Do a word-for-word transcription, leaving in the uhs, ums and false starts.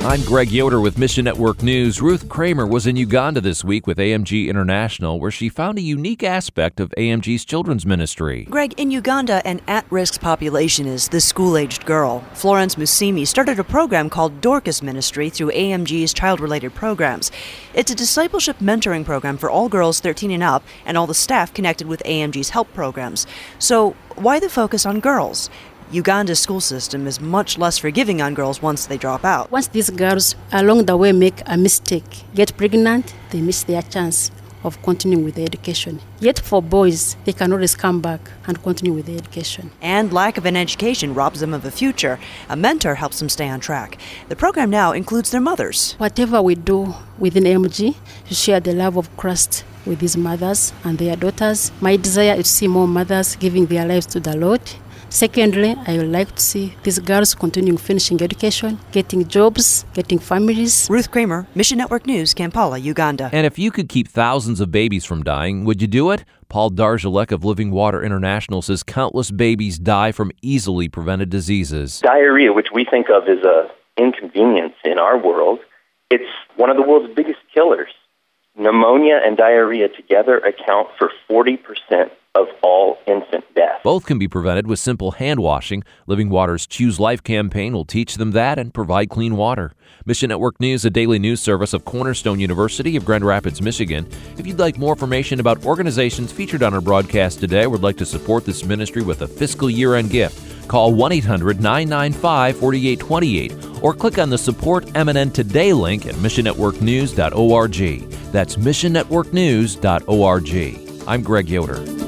I'm Greg Yoder with Mission Network News. Ruth Kramer was in Uganda this week with A M G International, where she found a unique aspect of A M G's children's ministry. Greg, in Uganda, an at-risk population is the school-aged girl. Florence Musimi started a program called Dorcas Ministry through A M G's child-related programs. It's a discipleship mentoring program for all girls thirteen and up and all the staff connected with A M G's help programs. So, why the focus on girls? Uganda's school system is much less forgiving on girls once they drop out. Once these girls along the way make a mistake, get pregnant, they miss their chance of continuing with their education. Yet for boys, they can always come back and continue with their education. And lack of an education robs them of a future. A mentor helps them stay on track. The program now includes their mothers. Whatever we do within A M G, to share the love of Christ with these mothers and their daughters. My desire is to see more mothers giving their lives to the Lord. Secondly, I would like to see these girls continuing finishing education, getting jobs, getting families. Ruth Kramer, Mission Network News, Kampala, Uganda. And if you could keep thousands of babies from dying, would you do it? Paul Darjalek of Living Water International says countless babies die from easily prevented diseases. Diarrhea, which we think of as an inconvenience in our world, it's one of the world's biggest killers. Pneumonia and diarrhea together account for forty percent of all infant deaths. Both can be prevented with simple hand washing. Living Water's Choose Life campaign will teach them that and provide clean water. Mission Network News, a daily news service of Cornerstone University of Grand Rapids, Michigan. If you'd like more information about organizations featured on our broadcast today or would like to support this ministry with a fiscal year-end gift, call one eight hundred nine nine five four eight two eight or click on the Support M N N Today link at mission network news dot org. That's mission network news dot org. I'm Greg Yoder.